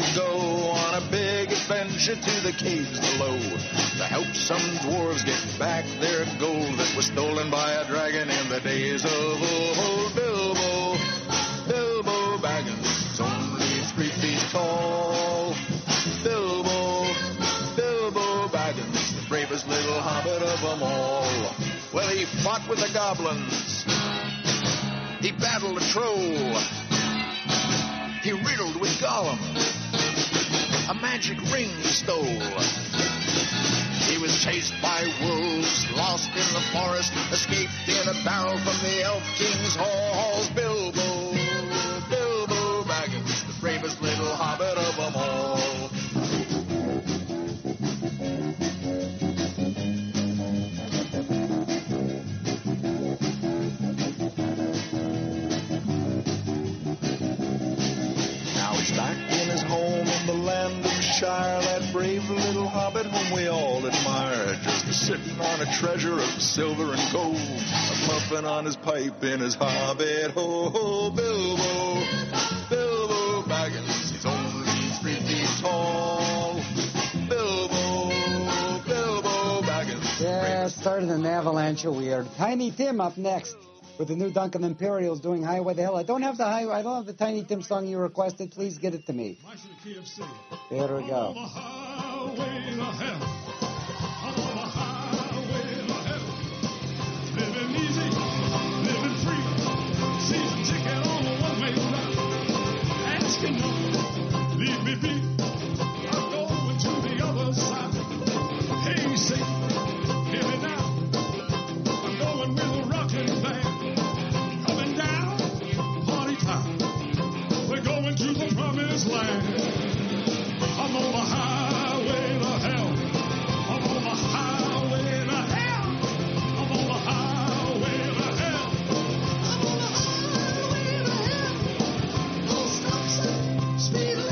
to go on a big adventure to the caves below to help some dwarves get back their gold that was stolen by a dragon in the days of old. Bilbo Baggins, only 3 feet tall. Bilbo Baggins, the bravest little hobbit of them all. Well, he fought with the goblins. He battled a troll. He riddled with Gollum. A magic ring he stole. He was chased by wolves, lost in the forest, escaped in a barrel from the Elf King's halls. Bilbo Baggins, the bravest little hobbit of them all. Now he's back in his home in the land of Shire, that brave little hobbit whom we all admire, just sitting on a treasure of silver and gold, a-puffing on his pipe in his hobbit hole. Bilbo Baggins, he's only 3 feet tall. Bilbo Baggins. Yeah, started an avalanche of weird. Tiny Tim up next with the new Duncan Imperials doing Highway to Hell. I don't have the Tiny Tim song you requested. Please get it to me. There we go. Living easy, living free. Season ticket on a one-way ride. Asking no, leave me be. I'm going to the other side. Hey, say, hear me now. I'm going with a rockin' band. Coming down, party time. We're going to the promised land. I'm on the highway to hell. I'm on the highway to hell. I'm on the highway to hell. I'm on the highway to hell. No stops, speed limit.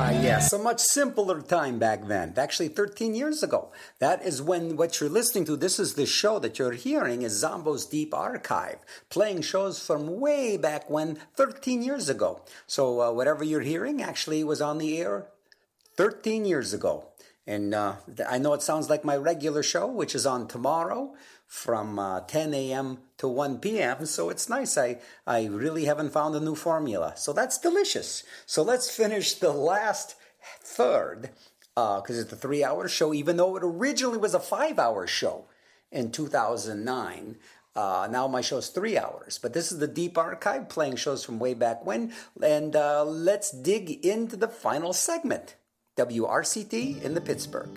Yes, a much simpler time back then. Actually, 13 years ago. That is when what you're listening to, this is the show that you're hearing, is Zombo's Deep Archive, playing shows from way back when, 13 years ago. So whatever you're hearing actually was on the air 13 years ago. And I know it sounds like my regular show, which is on tomorrow from 10 a.m. to 1 p.m. So it's nice. I really haven't found a new formula. So that's delicious. So let's finish the last third, because it's a 3-hour show, even though it originally was a 5-hour show in 2009. Now my show's 3 hours. But this is the Deep Archive, playing shows from way back when. And let's dig into the final segment. WRCT in the Pittsburgh.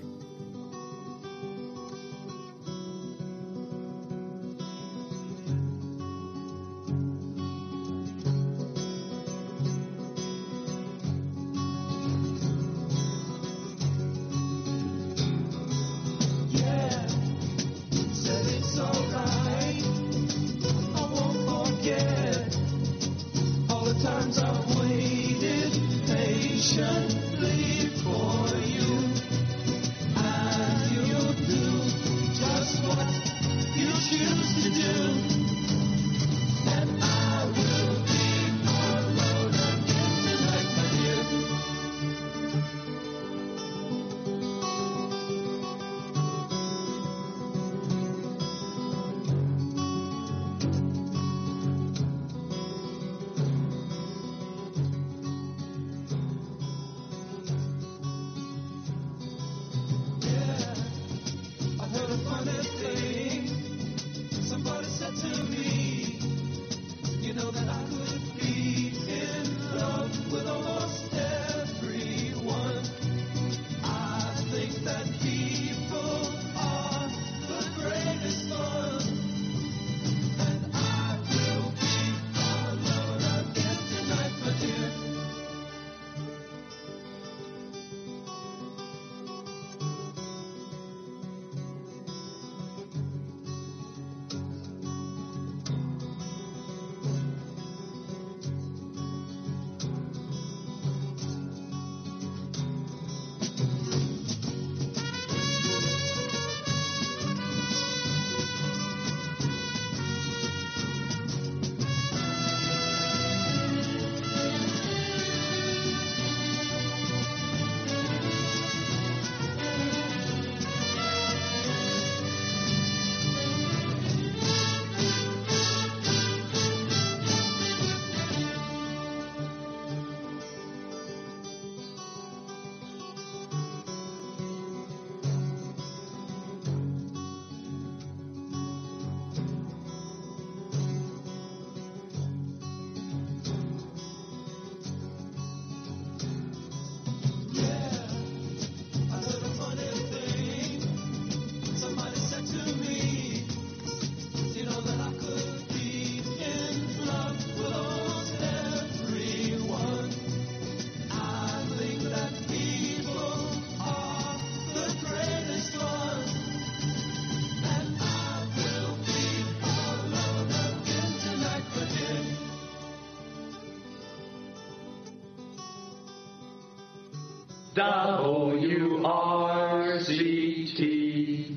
WRCT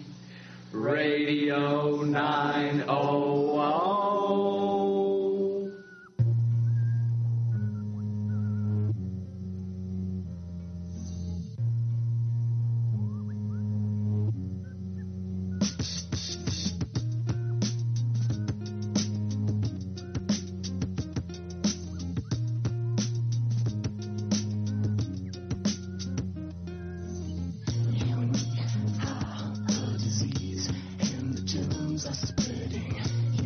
Radio 900. Disease and the germs are spreading.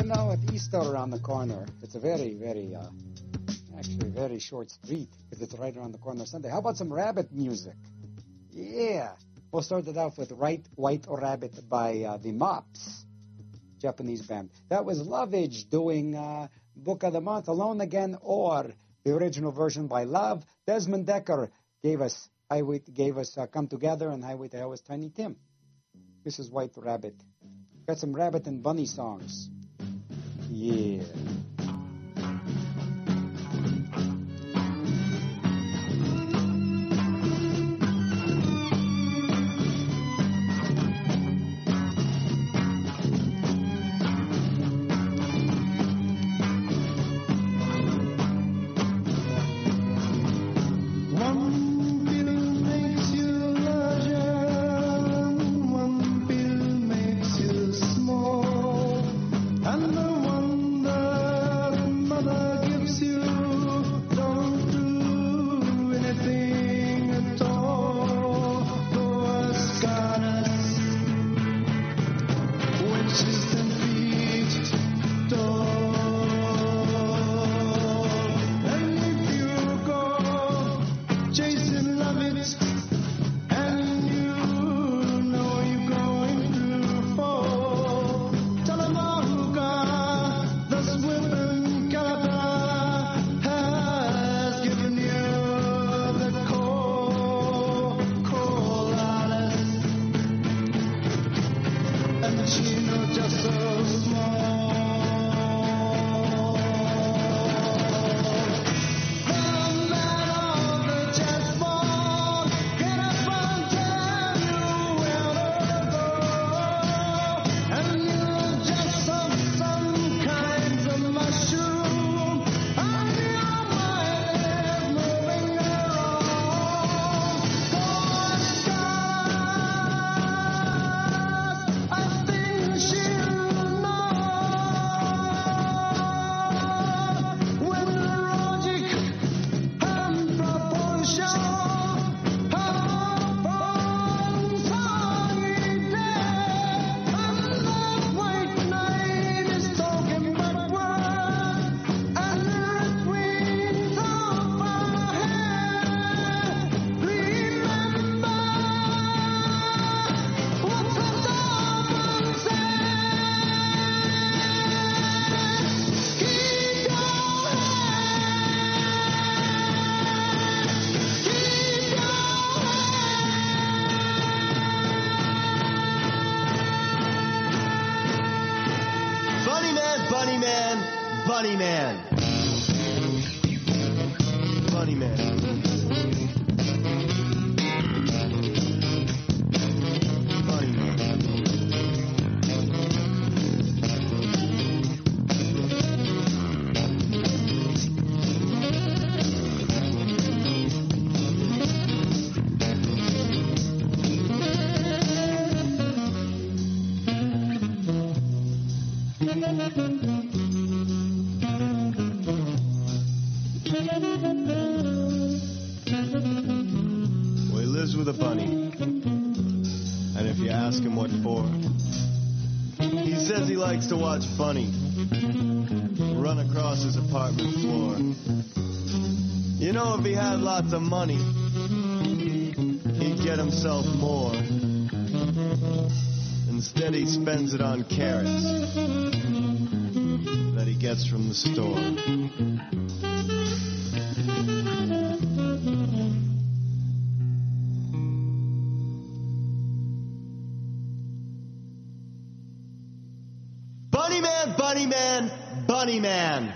know, with Easter around the corner, it's a very, very, actually very short street because it's right around the corner Sunday. How about some rabbit music? Yeah. We'll start it off with White Rabbit by the Mops, Japanese band. That was Lovage doing Book of the Month, Alone Again, or the original version by Love. Desmond Decker gave us Come Together, and Highway to Hell was Tiny Tim. This is White Rabbit. Got some rabbit and bunny songs. Yeah. Bunny Man. Bunny Man. Bunny Man. Well, he lives with a bunny. And if you ask him what for, he says he likes to watch Bunny run across his apartment floor. You know, if he had lots of money, he'd get himself more. Instead, he spends it on carrots that he gets from the store. Bunny Man, Bunny Man, Bunny Man.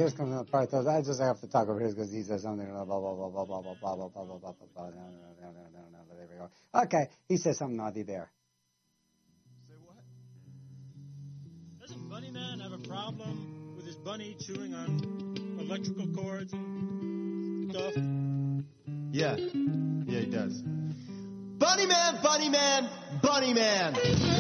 Chris comes on the part. I just have to talk over here because he says something. Blah blah blah blah blah blah blah blah blah blah blah blah. No. There we go. Okay, he says something naughty there. Say what? Doesn't Bunny Man have a problem with his bunny chewing on electrical cords and stuff? Yeah, he does. Bunny Man, Bunny Man, Bunny Man.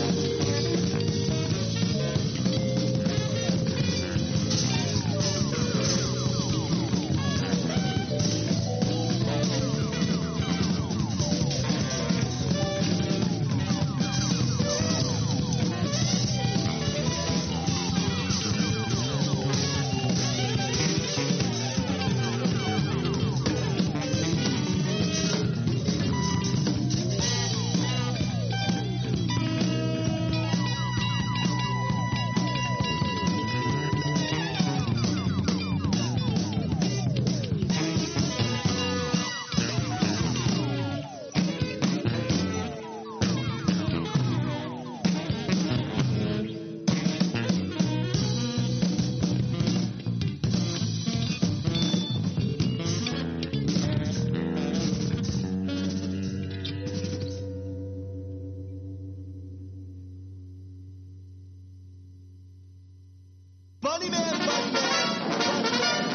Bunny Man, Bunny Man.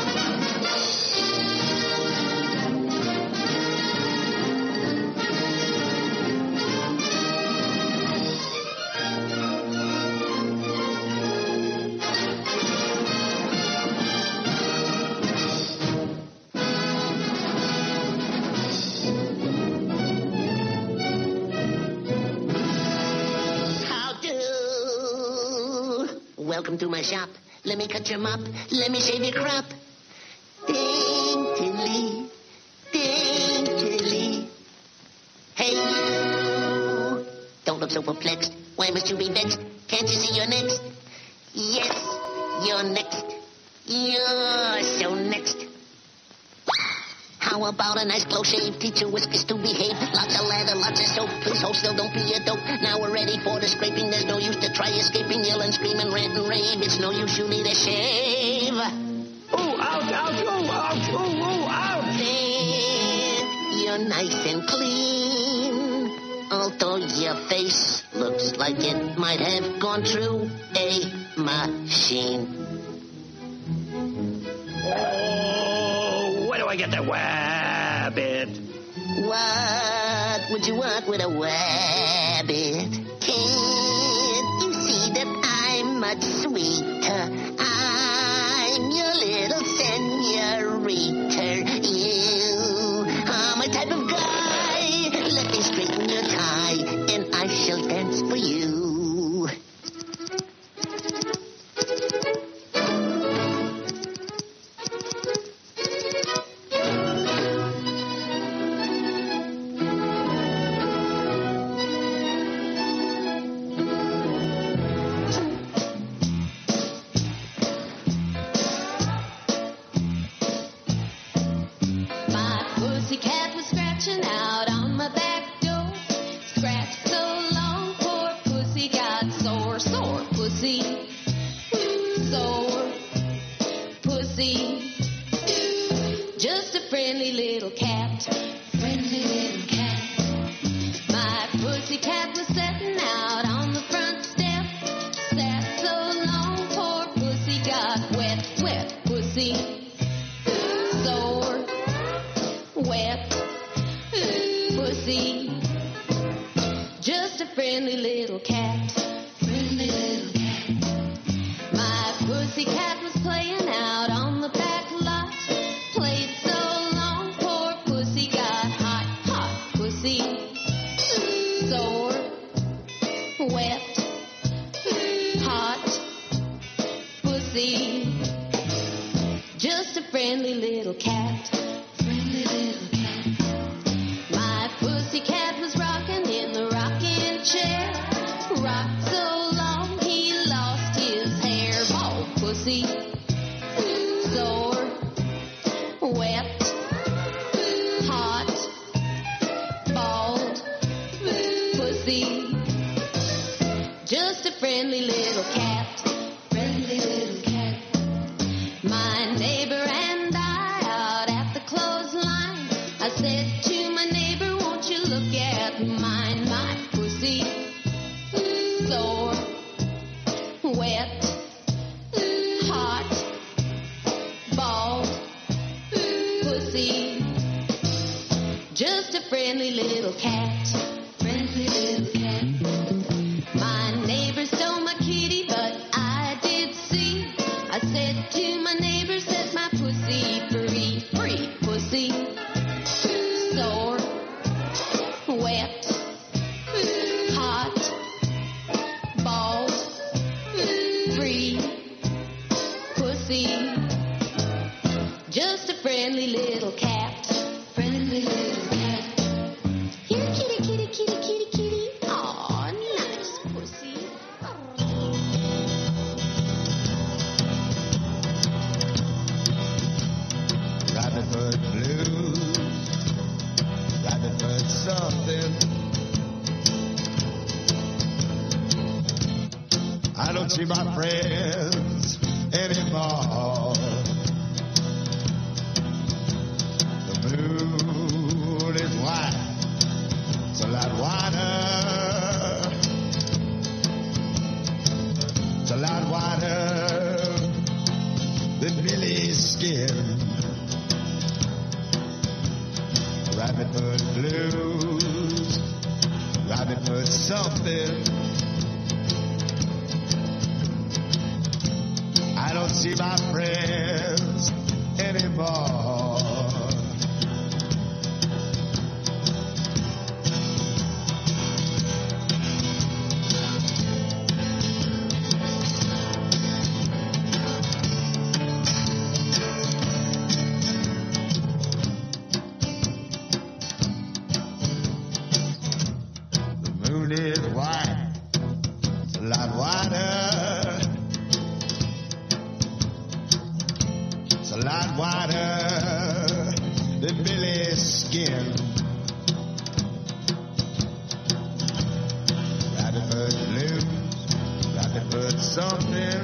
Welcome to my shop. Let me cut your mop. Let me shave your crop. Daintily, daintily. Hey, you. Don't look so perplexed. Why must you be vexed? Can't you see you're next? Yes, you're next. You're so next. How about a nice close shave? Teach your whiskers to behave. Lots of lather, lots of soap. Please hold still, don't be a dope. Now we're ready for the scraping. There's no use to try escaping. Yell and scream and rant and rave. It's no use, you need a shave. Ooh, ouch, ouch, ooh, ouch, ooh, ooh, ouch. Then you're nice and clean. Although your face looks like it might have gone through a machine. Where do I get the wabbit? What would you want with a wabbit? Can't you see that I'm much sweeter? I'm your little senorita. You are my type of guy. Let me straighten your tie, and I shall dance for you. Just a friendly little cat. Friendly little cat. My I said to my neighbor, won't you look at mine, my pussy, sore, wet, hot, bald, pussy, just a friendly little cat, friendly little cat. My neighbor stole my kitty, but I did see. I said to my neighbor, set my pussy free, free pussy, sore, wet, hot, bald, free pussy, just a friendly little cat, friendly little cat. Here, kitty, kitty, kitty, kitty, kitty. Aw, nice pussy. Rabbit Hood blues, Rabbit Hood something. I don't see my friends anymore. The moon is white, it's a lot wider. It's a lot wider than Billy's skin. Rabbit Hood blues, Rabbit Hood something. I don't see my friends anymore. The moon is white, it's a lot wider. It's a lot wider than Billy's skin. Rabbit Hood blues, Rabbit Hood something.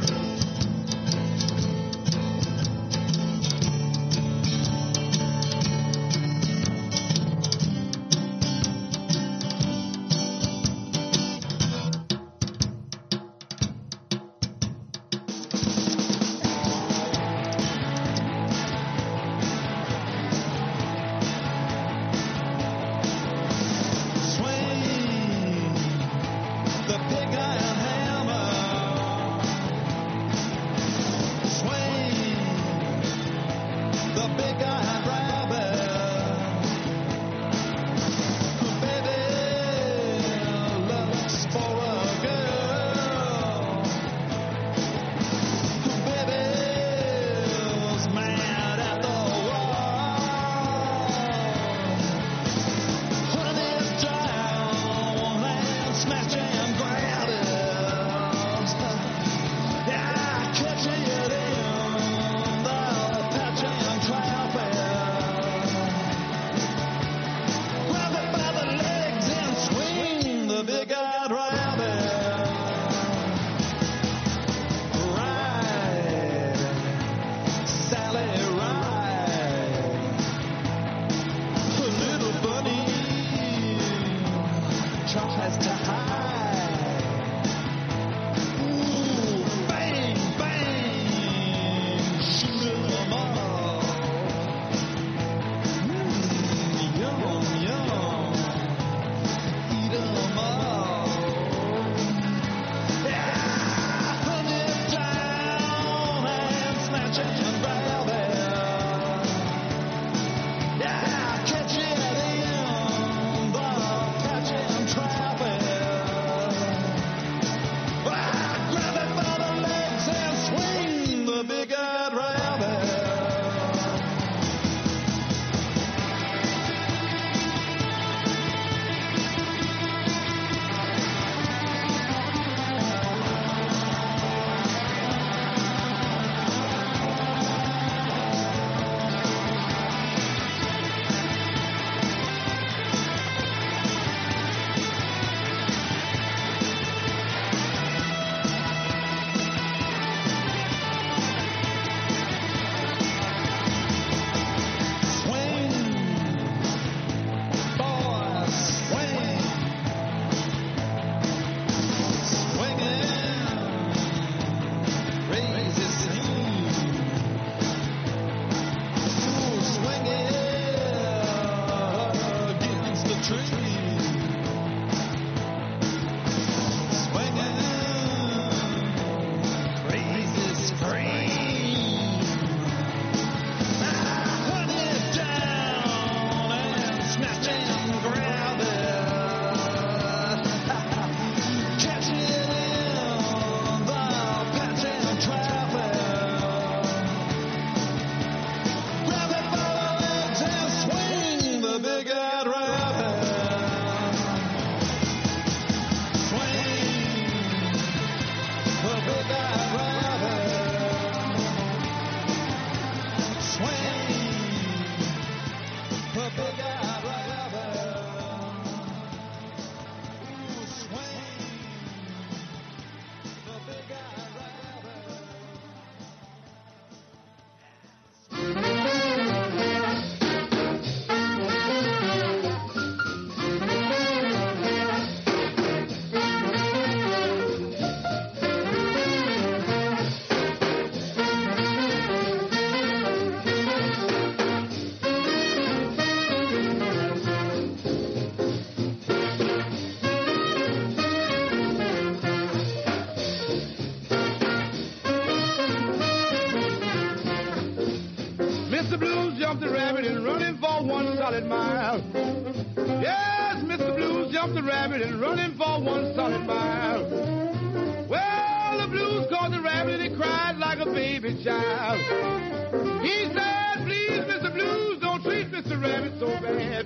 Mr. Blues jumped the rabbit and running for 1 solid mile. Yes, Mr. Blues jumped the rabbit and running for 1 solid mile. Well, the blues caught the rabbit and he cried like a baby child. He said, please, Mr. Blues, don't treat Mr. Rabbit so bad.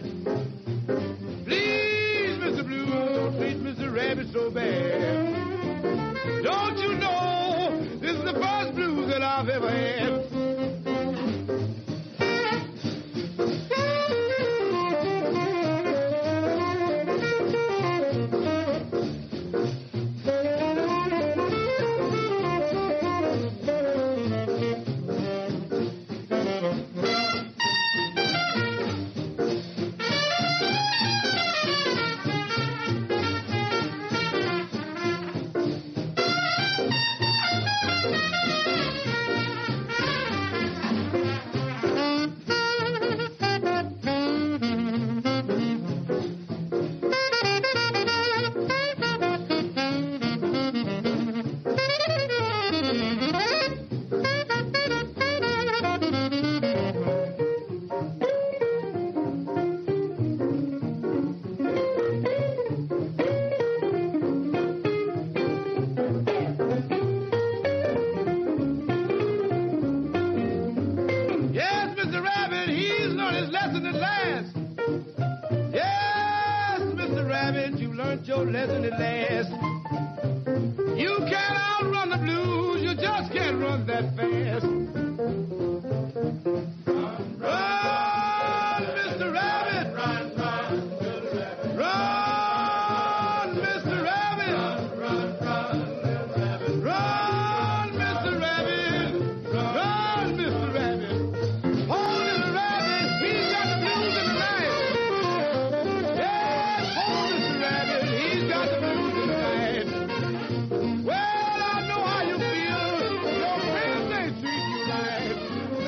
Please, Mr. Blues, don't treat Mr. Rabbit so bad. Don't you know this is the first blues that I've ever had? Your lesson at last. You can't outrun the blues, you just can't run that fast. Run, Mr. Rabbit! Run, run, Mr. Rabbit! Run, Mr. Rabbit! Run, run, run, Mr. Rabbit! Run, Mr. Rabbit! Hold Mr. Rabbit, he's got the blues in the night. Yes, hold Mr. Rabbit. He's got the blues in the night. Well, I know how you feel. Your friends ain't treat you right.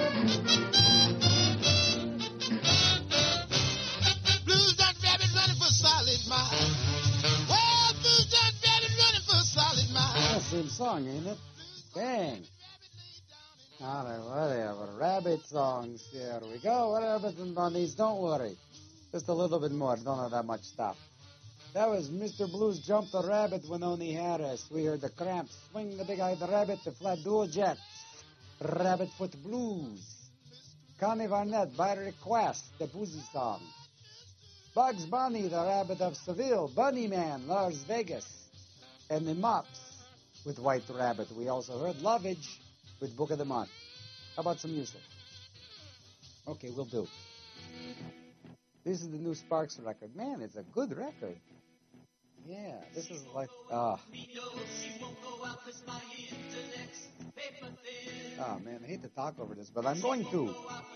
Blues Dot Rabbit running for solid mile. Well, Blues Dot Rabbit running for solid mile. That's the same song, ain't it? Dang. All right, whatever. Rabbit songs. Here we go. Rabbits and bunnies. Don't worry. Just a little bit more. Don't have that much stuff. That was Mr. Blues Jump the Rabbit, Winoni Harris. We heard the Cramps, Swing the Big-Eyed Rabbit, the Flat Duo Jets, Rabbit Foot Blues, Connie Barnett, by request, the Boozy Song, Bugs Bunny, the Rabbit of Seville, Bunny Man, Las Vegas, and the Mops with White Rabbit. We also heard Lovage with Book of the Month. How about some music? Okay, we'll do. This is the new Sparks record. Man, it's a good record. Yeah, this is like, oh man, I hate to talk over this, but I'm going to.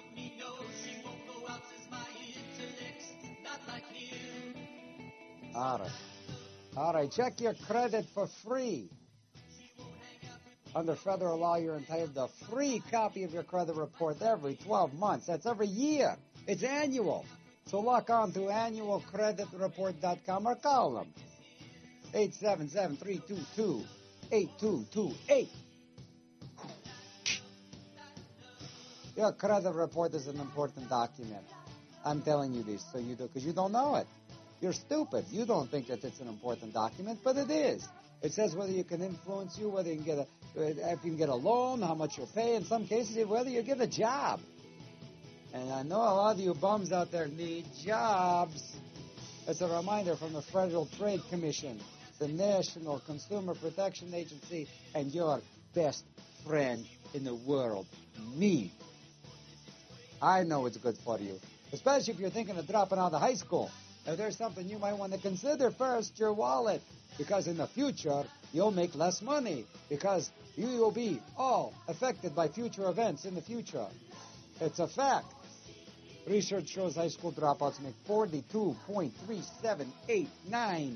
All right, check your credit for free. Under federal law, you're entitled to a free copy of your credit report every 12 months. That's every year. It's annual. So log on to annualcreditreport.com or call them. 877-322-8228. Your credit report is an important document. I'm telling you this so you do, because you don't know it. You're stupid. You don't think that it's an important document, but it is. It says whether you can influence you, whether you can get if you can get a loan, how much you'll pay. In some cases, whether you get a job. And I know a lot of you bums out there need jobs. It's a reminder from the Federal Trade Commission, the National Consumer Protection Agency, and your best friend in the world, me. I know it's good for you, especially if you're thinking of dropping out of high school. If there's something you might want to consider first, your wallet, because in the future, you'll make less money, because you will be all affected by future events in the future. It's a fact. Research shows high school dropouts make 42.3789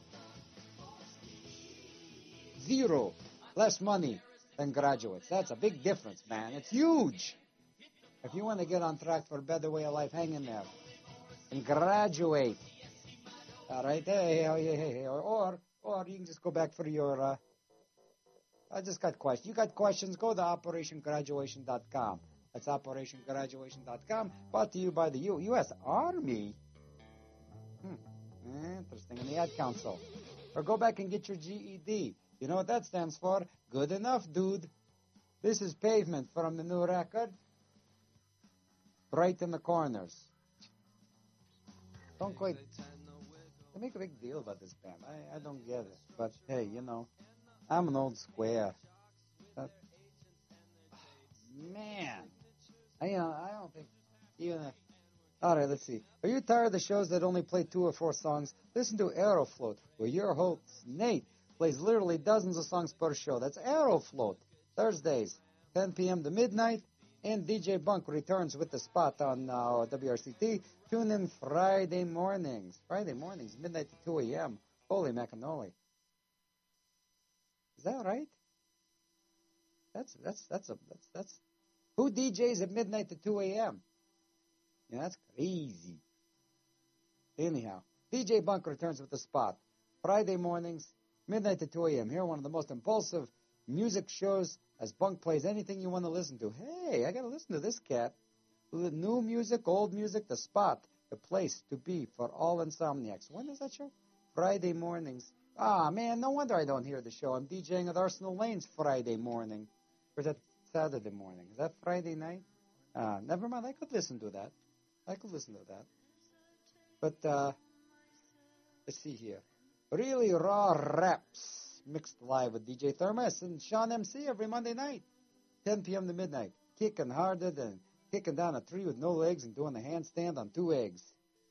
less money than graduates. That's a big difference, man. It's huge. If you want to get on track for a better way of life, hang in there and graduate. All right? Hey. Or you can just go back for your... I just got questions. You got questions? Go to OperationGraduation.com. That's OperationGraduation.com. Brought to you by the U.S. Army. Interesting. And the Ad Council. Or go back and get your GED. You know what that stands for? Good enough, dude. This is Pavement from the new record. Right in the corners. Don't quite... They make a big deal about this band. I don't get it. But, hey, you know, I'm an old square. But, man. I don't think even... All right, let's see. Are you tired of the shows that only play 2 or 4 songs? Listen to Aerofloat, where your host, Nate, plays literally dozens of songs per show. That's Aerofloat. Thursdays, 10 p.m. to midnight. And DJ Bunk returns with the spot on WRCT. Tune in Friday mornings. Midnight to 2 a.m. Holy macanoli. Is that right? That's who DJs at midnight to 2 a.m.? Yeah, that's crazy. Anyhow, DJ Bunk returns with the spot. Friday mornings, midnight to 2 a.m. Here, one of the most impulsive music shows as Bunk plays anything you want to listen to. Hey, I got to listen to this cat. New music, old music, the spot, the place to be for all insomniacs. When is that show? Friday mornings. Ah, man, no wonder I don't hear the show. I'm DJing at Arsenal Lanes Friday morning. Or is that Saturday morning? Is that Friday night? Never mind. I could listen to that. But, let's see here. Really raw raps mixed live with DJ Thermos and Sean MC every Monday night, 10 p.m. to midnight. Kicking harder than kicking down a tree with no legs and doing a handstand on 2 eggs.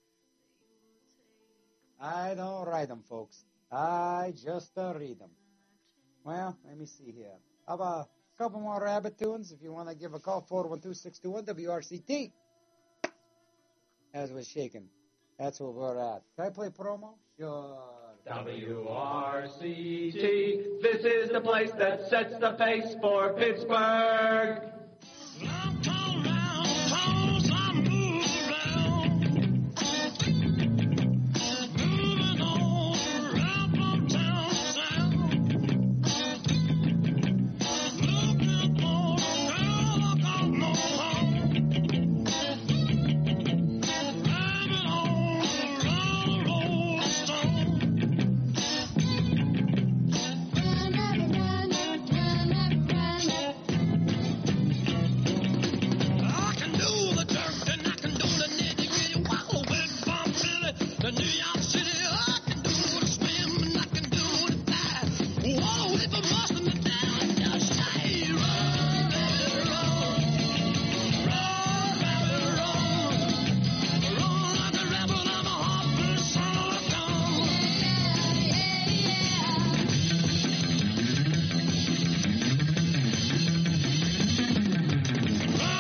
I don't write them, folks. I just read them. Well, let me see here. How about a couple more rabbit tunes? If you want to give a call, 412-621-WRCT. As we're shaking. That's where we're at. Can I play promo? Sure. WRCT, this is the place that sets the pace for Pittsburgh. I'm coming round, 'cause I'm moving around. Moving on around from town to town. Looking for a girl I got no home. Driving on around the Rolling Stone. I can do the dirt and I can do the nitty-gritty. Wow, with Bob Billy, the New York City. I can do the swim and I can do the dive. Whoa, if I'm busting it down, just say run, baby, run. Run, baby, run. Run like a rebel, I'm a heartbeat son of a gun.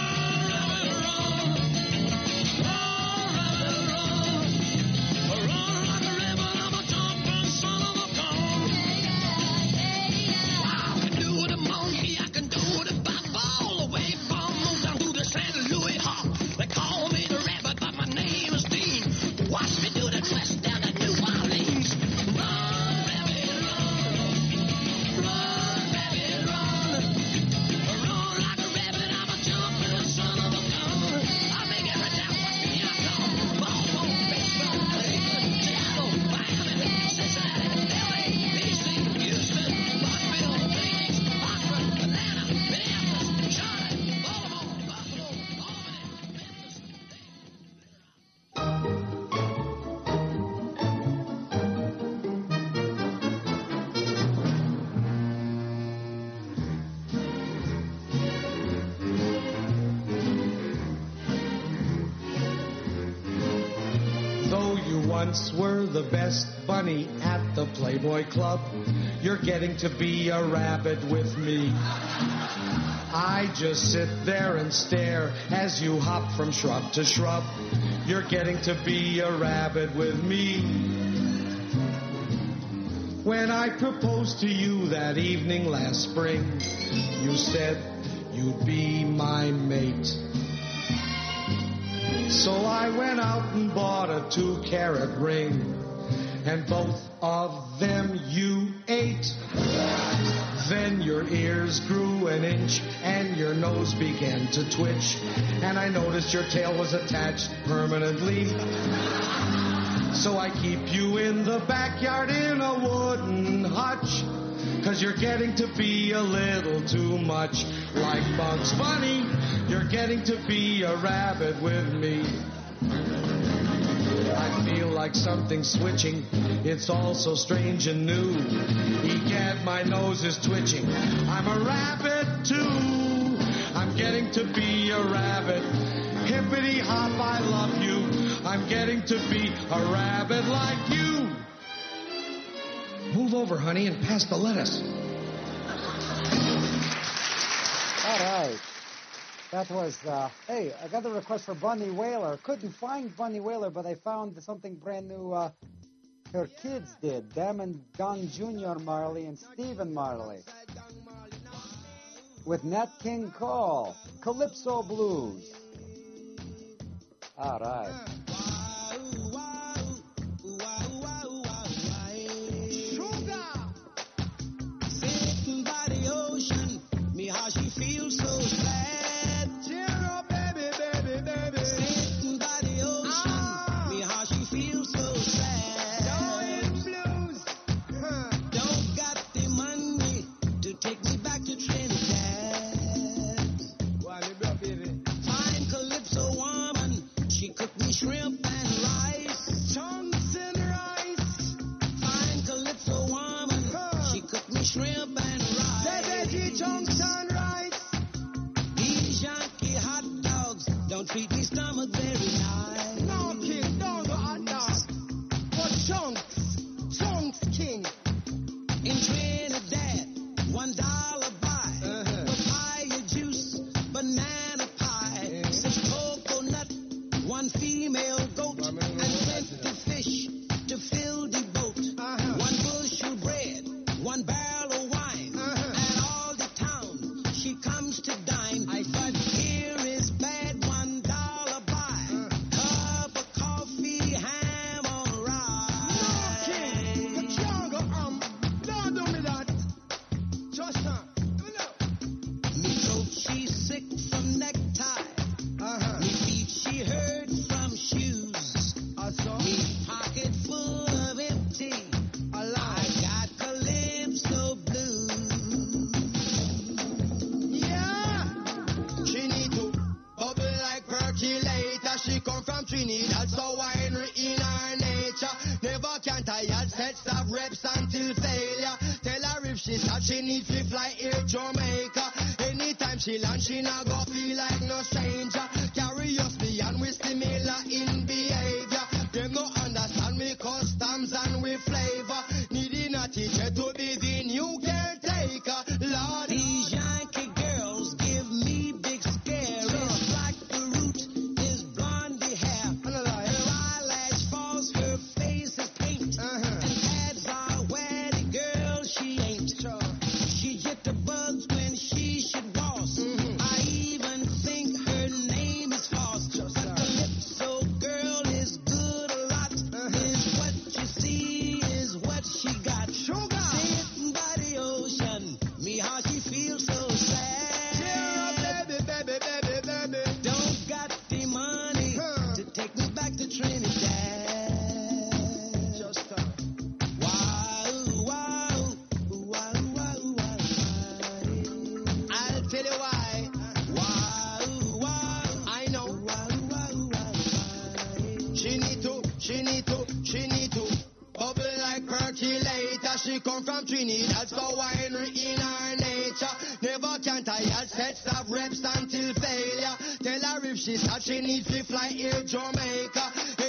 Run, Though you once were the best bunny at the Playboy Club, you're getting to be a rabbit with me. I just sit there and stare as you hop from shrub to shrub. You're getting to be a rabbit with me. When I proposed to you that evening last spring, you said you'd be my mate. So I went out and bought a 2-carat ring, and both of them you ate. Then your ears grew an inch, and your nose began to twitch, and I noticed your tail was attached permanently. So I keep you in the backyard in a wooden hutch, 'cause you're getting to be a little too much like Bugs Bunny. You're getting to be a rabbit with me. I feel like something's switching. It's all so strange and new. Egad, my nose is twitching. I'm a rabbit too. I'm getting to be a rabbit. Hippity hop, I love you. I'm getting to be a rabbit like you. Move over, honey, and pass the lettuce. All right. That was, hey, I got a request for Bunny Wailer. Couldn't find Bunny Wailer, but I found something brand new her kids did. Them and Don Jr. Marley and Stephen Marley. With Nat King Cole, Calypso Blues. All right. Sitting by the ocean, me how she feels so sad. Cheer up, baby, baby, baby. Sitting by the ocean, me how she feels so sad. Blues. Don't got the money to take me back to Trinidad. Fine Calypso woman, she cooked me shrimp and rice. Chunks and rice. Fine Calypso woman, she cooked me shrimp and rice. Veggie chunks and rice. These Yankee hot dogs don't treat me stomach very nice. No, king, don't go hot dogs. But chunks, king. In Trinidad, $1 buy. Papaya juice, banana pie. 6 coconut, 1 female goat, and 20 fish to fill the boat. 1 bushel bread, 1 barrel of wine, and all the town she comes to dine. But here is bad, $1 buy. Cup of coffee, ham on rye. No, king, you can't go, don't do me that. Just me throat, she's sick from necktie. Me feet, she hurt from shoes. Me pocket full of empty. I got Calypso blues. Yeah, she need to bubble like percolator. She come from Trinidad, so winery in her nature. Never can tired, sets of reps until failure. Tell her if she said she need to fly here Jamaica. Anytime she land, she not go feel like no stranger. Curious beyond we similar in behavior. Them no understand me customs and we flavor. Needing a teacher to be the new caretaker. Lord, these Yankee girls give me big scare. It's like the root is blondie hair. Her eyelash falls, her face is paint. And pads are where the girl she ain't. She get the bugs when she should boss. I even think her name is false. But Calypso girl is good a lot. Is what you see is what she got. Sitting by the ocean, me how she feels so sad. Cheer up, baby, baby, baby, baby. Don't got the money to take me back to Trinidad. Just wow, wow, wow, wow, wow. I'll tell you why. Wow, wow, I know. Wow, wow, wow. She need to bubble like percolator. She come from Trinidad, so winery in her nature. Never can tired, sets of reps until failure. Tell her if she said she need to fly here Jamaica. Anytime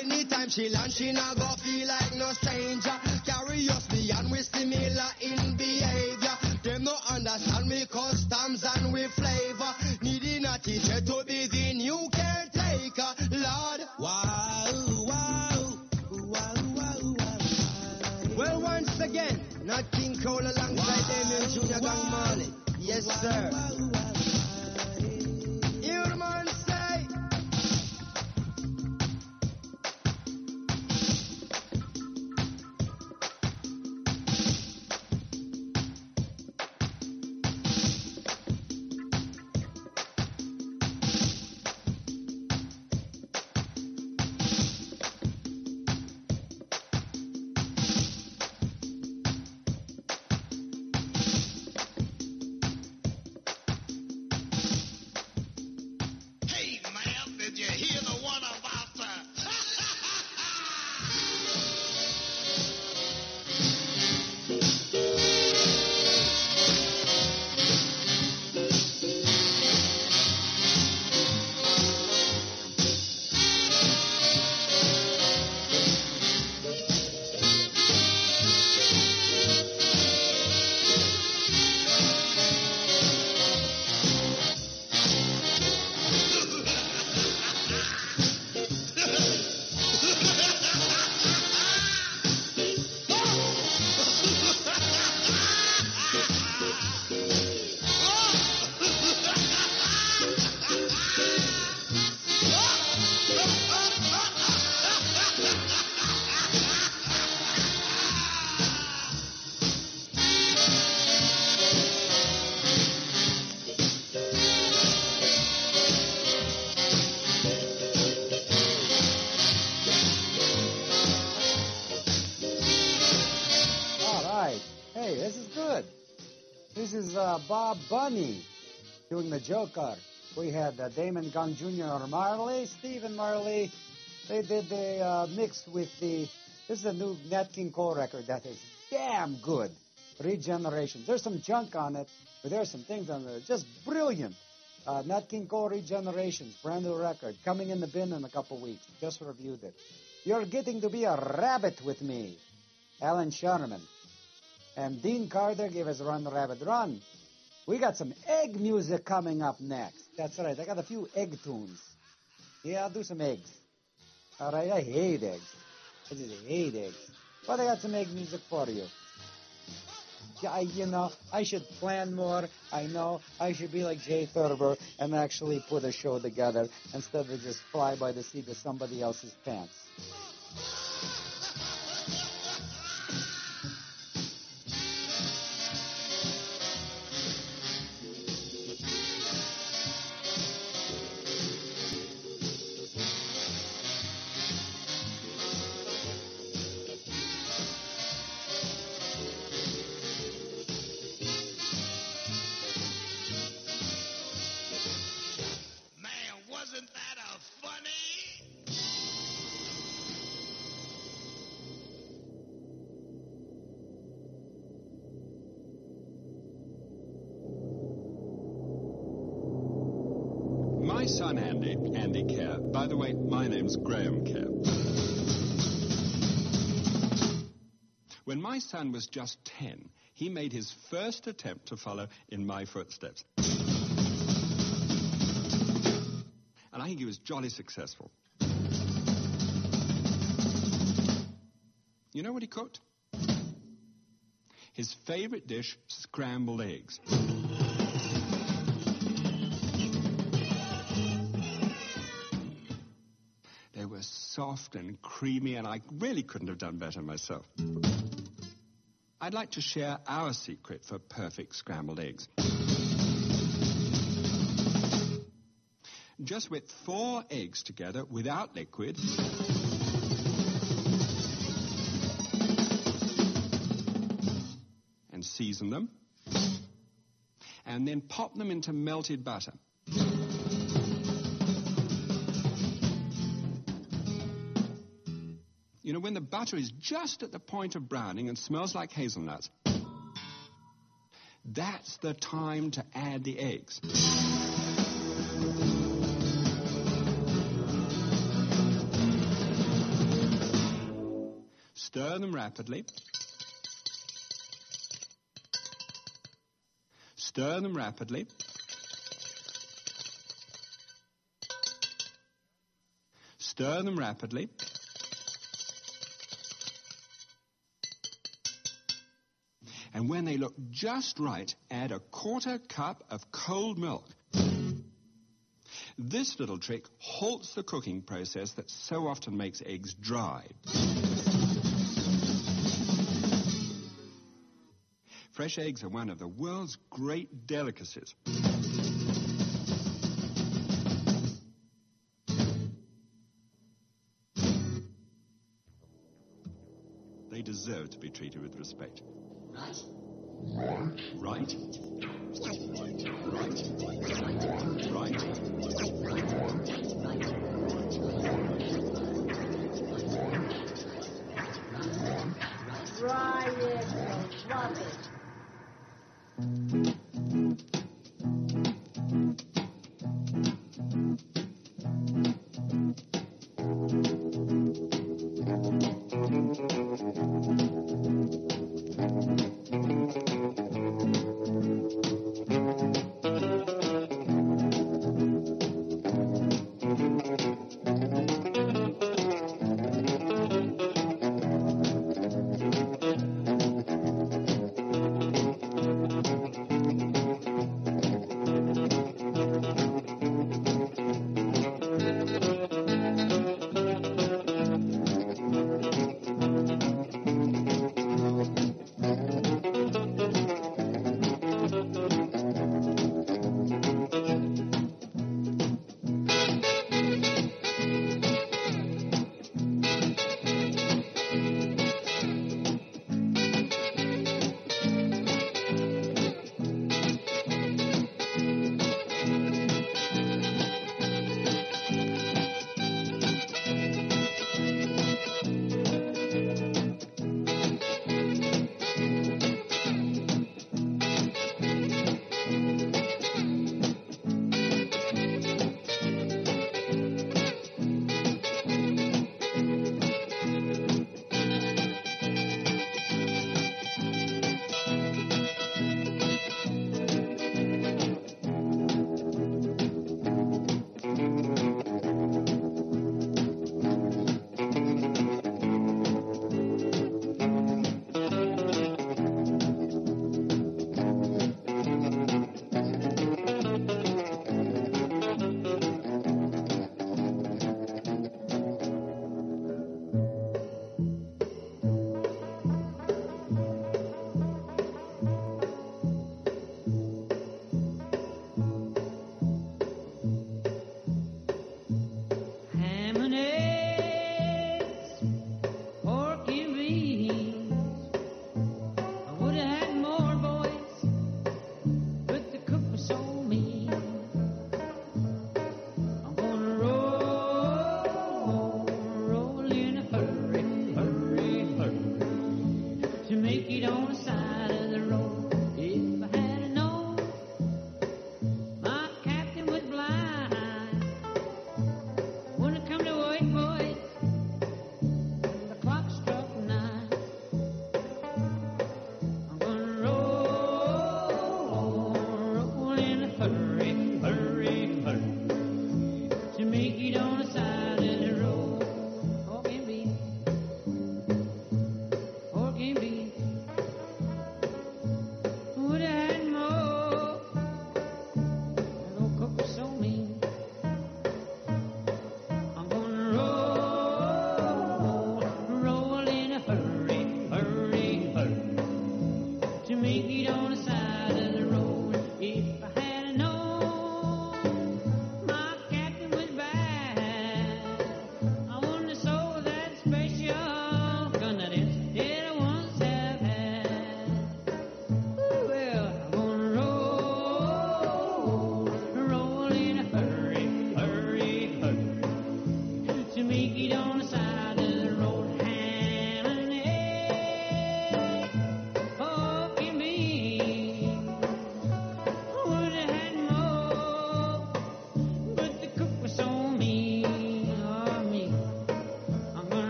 and she not go feel like no stranger. Carry us beyond we similar in behavior. Them no understand we customs and we flavor. Needing a teacher to be the new caretaker. Lord, wow, wow, wow, wow, wow. Well, once again, Nat King Cole alongside Damien Jr. Gang Marley. Yes, sir. Hear the man say. This is Bob Bunny doing the Joker. We had Damon Gang Jr. Marley, Stephen Marley. They did the mix with the... This is a new Nat King Cole record that is damn good. Regeneration. There's some junk on it, but there's some things on there just brilliant. Nat King Cole Regenerations, brand new record, coming in the bin in a couple weeks. Just reviewed it. You're getting to be a rabbit with me. Alan Sherman. And Dean Carter gave us Run Rabbit Run. We got some egg music coming up next. That's right. I got a few egg tunes. Yeah, I'll do some eggs. All right, I hate eggs. I just hate eggs. But I got some egg music for you. Yeah, I should plan more. I know. I should be like Jay Thurber and actually put a show together instead of just fly by the seat of somebody else's pants. My son, Andy Kerr. By the way, my name's Graham Kerr. When my son was just 10, he made his first attempt to follow in my footsteps. And I think he was jolly successful. You know what he cooked? His favorite dish, scrambled eggs. They were soft and creamy, and I really couldn't have done better myself. I'd like to share our secret for perfect scrambled eggs. Just whip 4 eggs together without liquid. And season them. And then pop them into melted butter. You know, when the butter is just at the point of browning and smells like hazelnuts, that's the time to add the eggs. Stir them rapidly. Stir them rapidly. Stir them rapidly. And when they look just right, add a 1/4 cup of cold milk. This little trick halts the cooking process that so often makes eggs dry. Fresh eggs are one of the world's great delicacies. They deserve to be treated with respect. Right. Right? Try it, you'll love it.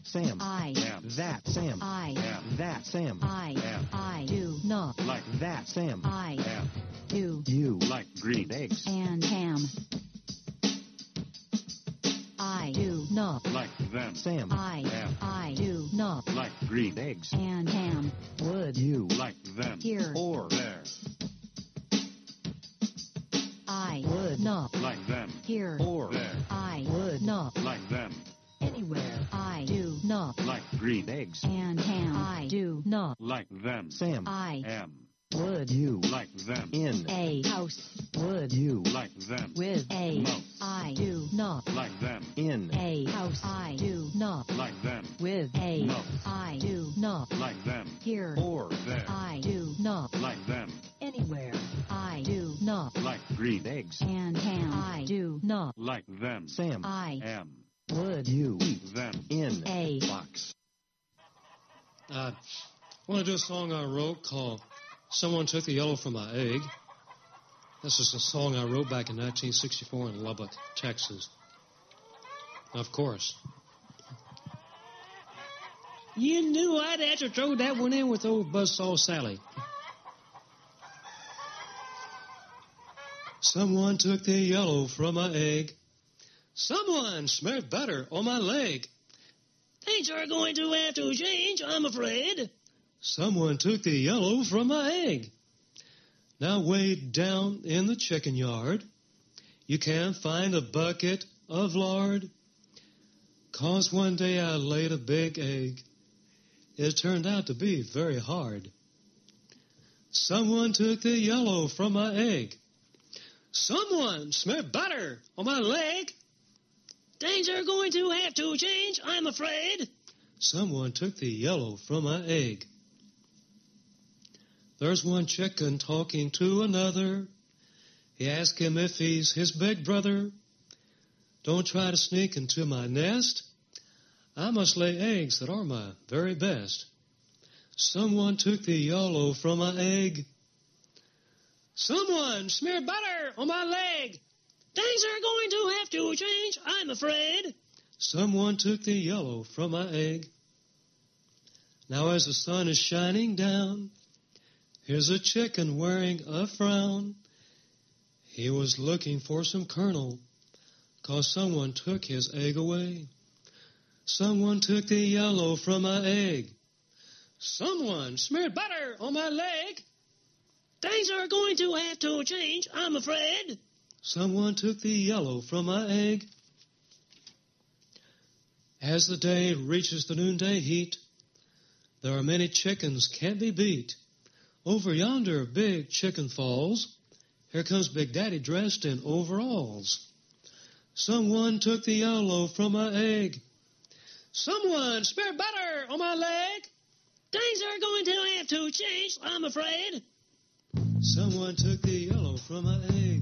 Sam. I Am. That, Sam. I Am. That, Sam. I do not Like that, Sam. I Am. do You. Like green eggs. and ham. I do not Like them. Sam. I do not Like green eggs. and ham. Would You. Like them. Here. Or there. I would not Like them. here. Or there. I would not Like them. anywhere. I do not Like green eggs. and ham. I do not Like them. Sam. I Am. would You. Like them. In. a house. Would You. Like them. with a Mouth. I do not Like them. In. a house. I do not Like them. with a Mouth. I do not Like them. here. Or there. I do not Like them. anywhere. I do not Like green eggs. and ham. I do not Like them. Sam. I Am. would You. Them. In. a Box. I want to do a song I wrote called Someone Took the Yellow from My Egg. This is a song I wrote back in 1964 in Lubbock, Texas. Of course. You knew I'd have to throw that one in with old Buzzsaw Sally. Someone took the yellow from my egg. Someone smeared butter on my leg. Things are going to have to change, I'm afraid. Someone took the yellow from my egg. Now way down in the chicken yard, you can't find a bucket of lard. 'Cause one day I laid a big egg. It turned out to be very hard. Someone took the yellow from my egg. Someone smeared butter on my leg. Things are going to have to change, I'm afraid. Someone took the yellow from my egg. There's one chicken talking to another. He asked him if he's his big brother. Don't try to sneak into my nest. I must lay eggs that are my very best. Someone took the yellow from my egg. Someone smeared butter on my leg. Things are going to have to change, I'm afraid. Someone took the yellow from my egg. Now as the sun is shining down, here's a chicken wearing a frown. He was looking for some kernel, 'cause someone took his egg away. Someone took the yellow from my egg. Someone smeared butter on my leg. Things are going to have to change, I'm afraid. Someone took the yellow from my egg. As the day reaches the noonday heat, there are many chickens can't be beat. Over yonder big chicken falls. Here comes Big Daddy dressed in overalls. Someone took the yellow from my egg. Someone smeared butter on my leg. Things are going to have to change, I'm afraid. Someone took the yellow from my egg.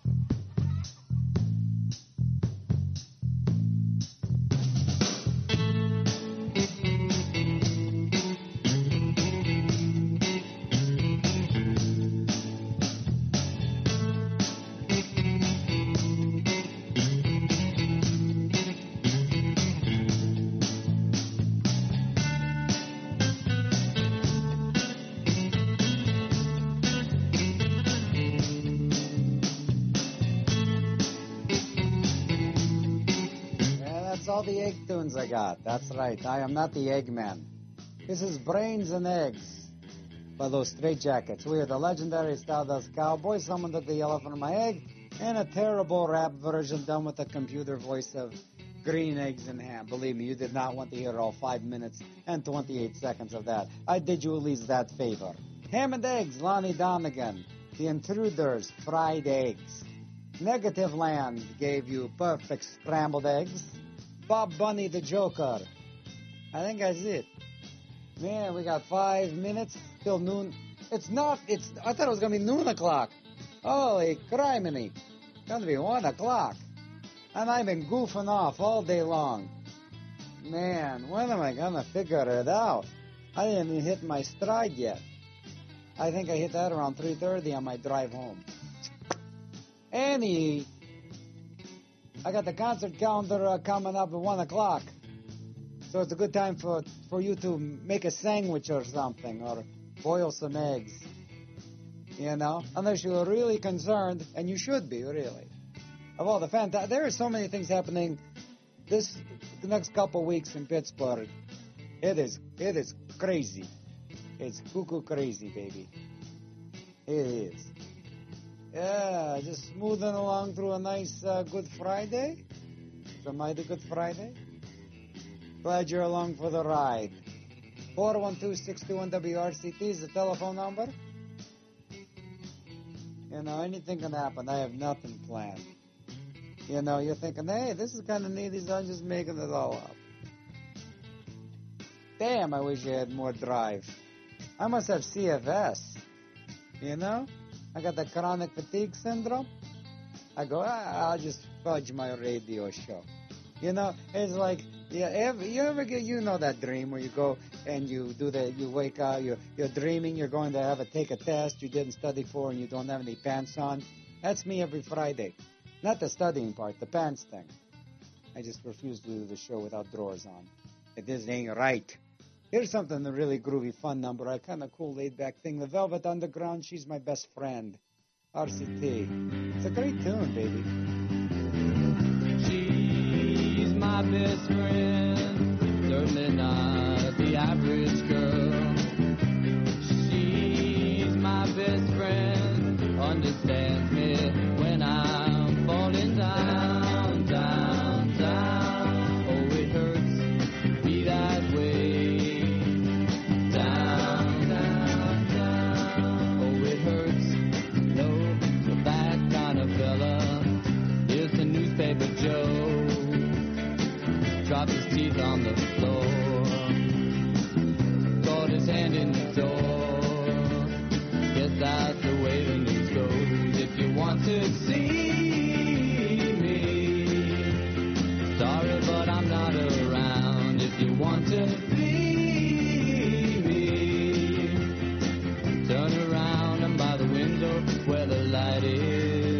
All the egg tunes I got. That's right. I am not the Eggman. This is Brains and Eggs by those Straitjackets. We are the legendary Stardust Cowboys. Someone took the yellow from my egg, and a terrible rap version done with the computer voice of Green Eggs and Ham. Believe me, you did not want to hear all 5 minutes and 28 seconds of that. I did you at least that favor. Ham and Eggs, Lonnie Donegan. The Intruders, Fried Eggs. Negative Land gave you Perfect Scrambled Eggs. Bob Bunny the Joker. I think that's it. Man, we got 5 minutes till noon. I thought it was going to be noon o'clock. Holy criminy. It's going to be 1 o'clock. And I've been goofing off all day long. Man, when am I going to figure it out? I didn't even hit my stride yet. I think I hit that around 3:30 on my drive home. I got the concert calendar coming up at 1 o'clock. So it's a good time for you to make a sandwich or something, or boil some eggs. You know, unless you're really concerned, and you should be, really. Of all the there are so many things happening the next couple weeks in Pittsburgh. It is crazy. It's cuckoo crazy, baby. It is. Yeah, just smoothing along through a nice Good Friday. It's a mighty Good Friday. Glad you're along for the ride. 412-621-WRCT is the telephone number. You know, anything can happen. I have nothing planned. You know, you're thinking, hey, this is kind of neat. I'm just making it all up. Damn, I wish I had more drive. I must have CFS. You know? I got the chronic fatigue syndrome. I go, I'll just fudge my radio show. You know, it's like, yeah, you ever get, you know that dream where you go and you do that, you wake up, you're dreaming, you're going to take a test you didn't study for and you don't have any pants on? That's me every Friday. Not the studying part, the pants thing. I just refuse to do the show without drawers on. This ain't right. Here's something, a really groovy, fun number, a kind of cool, laid-back thing. The Velvet Underground, She's My Best Friend. RCT. It's a great tune, baby. She's my best friend, certainly not the average girl. She's my best friend, understands me when I'm falling down, down, down. Oh, it hurts to be that way. Down, down, down. Oh, it hurts. No, but that kind of fella is the newspaper Joe. Dropped his teeth on the floor, caught his hand in the door. Guess that's the way the news goes. If you want to see me, sorry but I'm not around. If you want to see me, turn around, I'm by the window where the light is.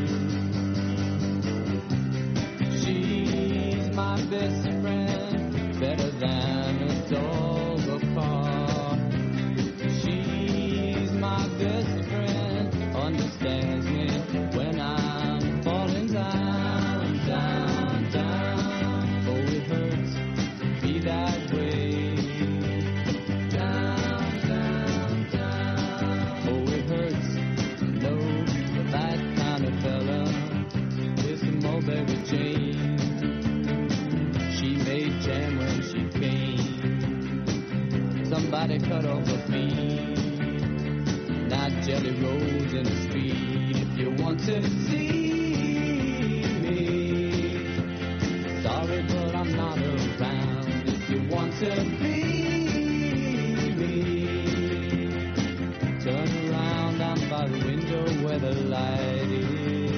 My best friend, better than a dog or car. She's my best friend, understands me when I'm falling down, down, down. Oh, it hurts to be that way. Down, down, down. Oh, it hurts to know that kind of fella is the Mulberry Jane. She made jam when she came. Somebody cut off her feet, not jelly rolls in the street. If you want to see me, sorry but I'm not around. If you want to be me, turn around, I'm by the window where the light is.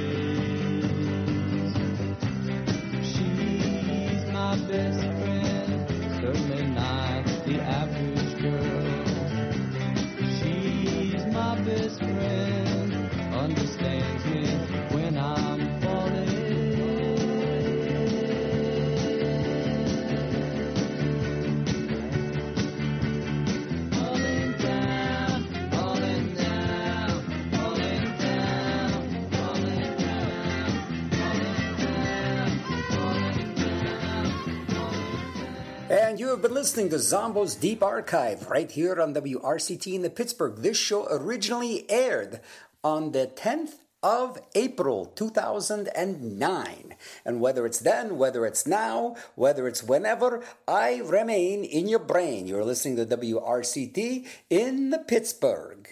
My best friend, certainly not the average girl. She's my best friend, understands me when I'm falling. Falling down, falling down, falling down, falling down, falling down. And you have been listening to Zombo's Deep Archive right here on WRCT in the Pittsburgh. This show originally aired on the 10th of April 2009. And whether it's then, whether it's now, whether it's whenever, I remain in your brain. You're listening to WRCT in the Pittsburgh.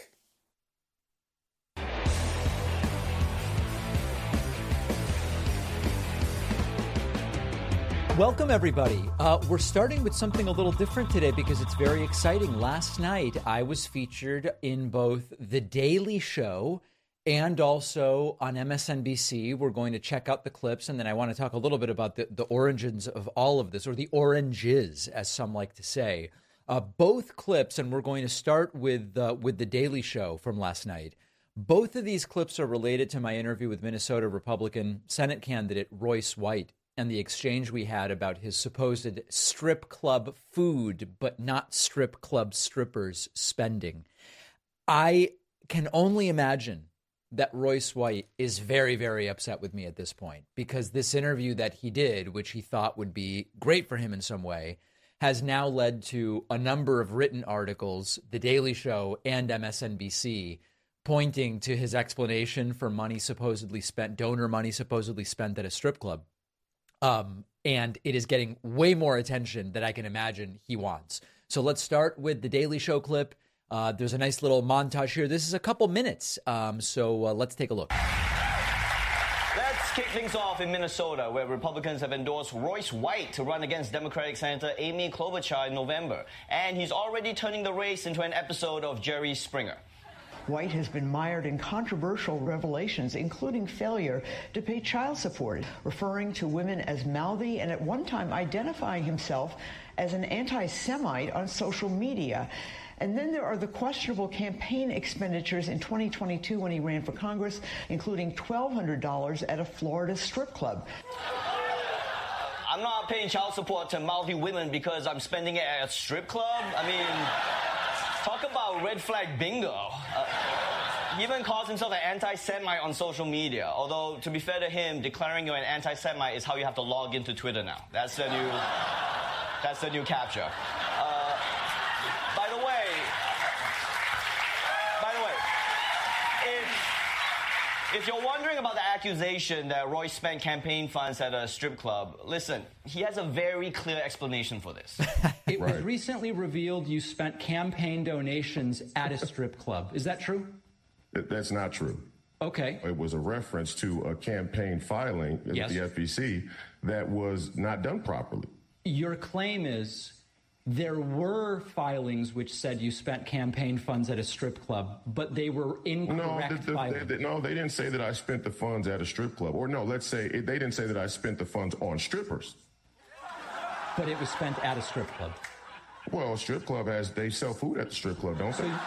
Welcome, everybody. We're starting with something a little different today because it's very exciting. Last night, I was featured in both The Daily Show and also on MSNBC. We're going to check out the clips, and then I want to talk a little bit about the origins of all of this, or the oranges, as some like to say. Both clips, and we're going to start with The Daily Show from last night. Both of these clips are related to my interview with Minnesota Republican Senate candidate Royce White. and the exchange we had about his supposed strip club food, but not strip club strippers spending. I can only imagine that Royce White is very, very upset with me at this point, because this interview that he did, which he thought would be great for him in some way, has now led to a number of written articles, The Daily Show and MSNBC, pointing to his explanation for money supposedly spent, donor money supposedly spent at a strip club. And it is getting way more attention than I can imagine he wants. So let's start with the Daily Show clip. There's a nice little montage here. This is a couple minutes, so let's take a look. Let's kick things off in Minnesota, where Republicans have endorsed Royce White to run against Democratic Senator Amy Klobuchar in November. And he's already turning the race into an episode of Jerry Springer. White has been mired in controversial revelations, including failure to pay child support, referring to women as mouthy, and at one time identifying himself as an anti-Semite on social media. And then there are the questionable campaign expenditures in 2022 when he ran for Congress, including $1,200 at a Florida strip club. I'm not paying child support to mouthy women because I'm spending it at a strip club. I mean, talk about red flag bingo. He even calls himself an anti-Semite on social media. Although, to be fair to him, declaring you're an anti-Semite is how you have to log into Twitter now. That's the new capture. By the way, if you're wondering about the accusation that Royce spent campaign funds at a strip club, listen, he has a very clear explanation for this. It was recently revealed you spent campaign donations at a strip club. Is that true? That's not true. Okay. It was a reference to a campaign filing at the FEC that was not done properly. Your claim is there were filings which said you spent campaign funds at a strip club, but they were incorrect filings. No, they didn't say that I spent the funds at a strip club. Or no, let's say they didn't say that I spent the funds on strippers. But it was spent at a strip club. Well, a strip club they sell food at the strip club, don't they?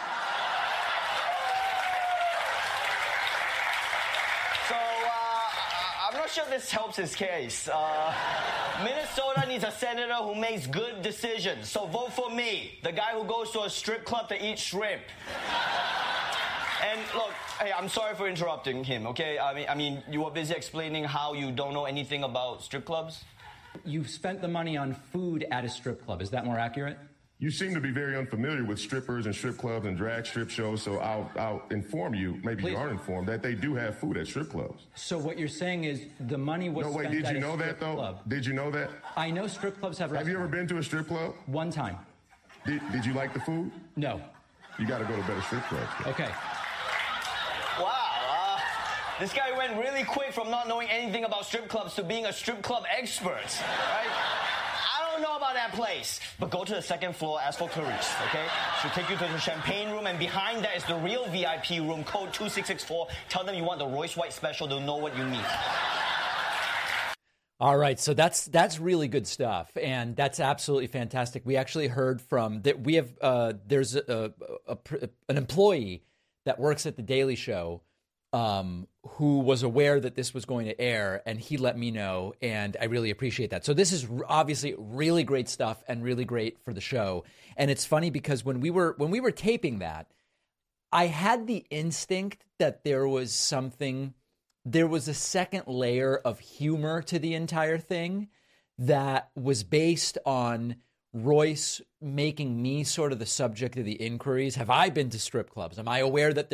I'm not sure this helps his case. Minnesota needs a senator who makes good decisions. So vote for me, the guy who goes to a strip club to eat shrimp. And look, hey, I'm sorry for interrupting him, okay? I mean, you were busy explaining how you don't know anything about strip clubs. You've spent the money on food at a strip club. Is that more accurate? You seem to be very unfamiliar with strippers and strip clubs and drag strip shows, so I'll inform you, maybe you aren't informed, that they do have food at strip clubs. So what you're saying is the money was spent at a strip club. Did you know that, though? Did you know that? I know strip clubs have restaurants. Have you ever been to a strip club? One time. Did you like the food? No. You got to go to better strip clubs. Okay. Wow, this guy went really quick from not knowing anything about strip clubs to being a strip club expert, right? I don't know about that place, but go to the second floor, ask for Clarice, okay? She'll take you to the champagne room, and behind that is the real VIP room, code 2664. Tell them you want the Royce White special. They'll know what you need. All right, so that's really good stuff, and that's absolutely fantastic. We actually heard from that. We have there's an employee that works at the Daily Show who was aware that this was going to air, and he let me know, and I really appreciate that. So this is obviously really great stuff and really great for the show. And it's funny because when we were taping that, I had the instinct that there was a second layer of humor to the entire thing that was based on Royce making me sort of the subject of the inquiries. Have I been to strip clubs? Am I aware that